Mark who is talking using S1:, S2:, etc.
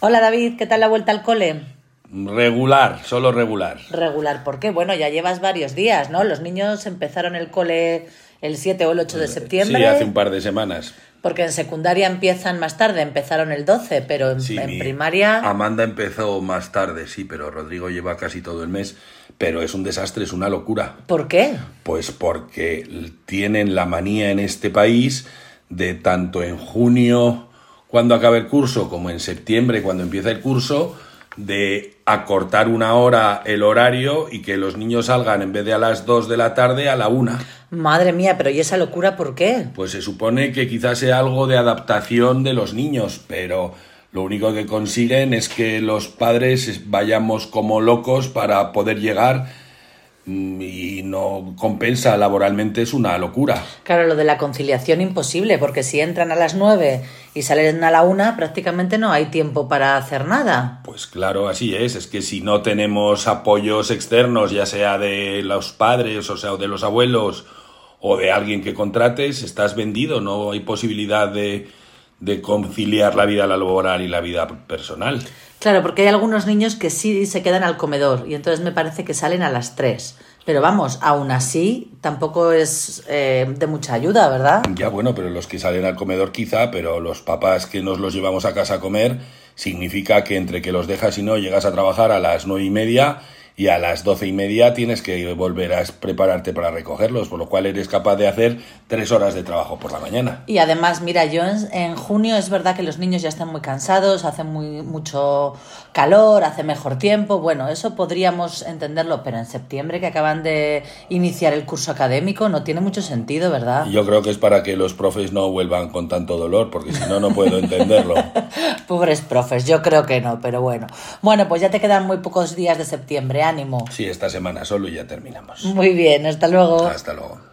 S1: Hola David, ¿qué tal la vuelta al cole?
S2: Regular, solo regular.
S1: Regular, ¿por qué? Bueno, ya llevas varios días, ¿no? Los niños empezaron el cole el 7 o el 8 de septiembre.
S2: Sí, hace un par de semanas.
S1: Porque en secundaria empiezan más tarde, empezaron el 12, pero en primaria...
S2: Amanda empezó más tarde, sí, pero Rodrigo lleva casi todo el mes. Pero es un desastre, es una locura.
S1: ¿Por qué?
S2: Pues porque tienen la manía en este país de tanto en junio, cuando acabe el curso, como en septiembre, cuando empieza el curso, de acortar una hora el horario y que los niños salgan en vez de a las 2 de la tarde a la 1.
S1: Madre mía, pero ¿y esa locura por qué?
S2: Pues se supone que quizás sea algo de adaptación de los niños, pero lo único que consiguen es que los padres vayamos como locos para poder llegar y no compensa laboralmente, es una locura.
S1: Claro, lo de la conciliación imposible, porque si entran a las 9 y salen a la 1, prácticamente no hay tiempo para hacer nada.
S2: Pues claro, así es que si no tenemos apoyos externos, ya sea de los padres, o sea, o de los abuelos, o de alguien que contrates, estás vendido, no hay posibilidad de conciliar la vida laboral y la vida personal.
S1: Claro, porque hay algunos niños que sí se quedan al comedor y entonces me parece que salen a las 3. Pero vamos, aún así tampoco es de mucha ayuda, ¿verdad?
S2: Ya bueno, pero los que salen al comedor quizá, pero los papás que nos los llevamos a casa a comer, significa que entre que los dejas y no llegas a trabajar a las 9:30 y a las 12:30 tienes que volver a prepararte para recogerlos, por lo cual eres capaz de hacer 3 horas de trabajo por la mañana.
S1: Y además, mira, yo en junio es verdad que los niños ya están muy cansados, hace mucho calor, hace mejor tiempo, bueno, eso podríamos entenderlo, pero en septiembre, que acaban de iniciar el curso académico, no tiene mucho sentido, ¿verdad?
S2: Yo creo que es para que los profes no vuelvan con tanto dolor, porque si no, no puedo entenderlo.
S1: Pobres profes, yo creo que no, pero bueno. Bueno, pues ya te quedan muy pocos días de septiembre, ánimo.
S2: Sí, esta semana solo y ya terminamos.
S1: Muy bien, hasta luego.
S2: Hasta luego.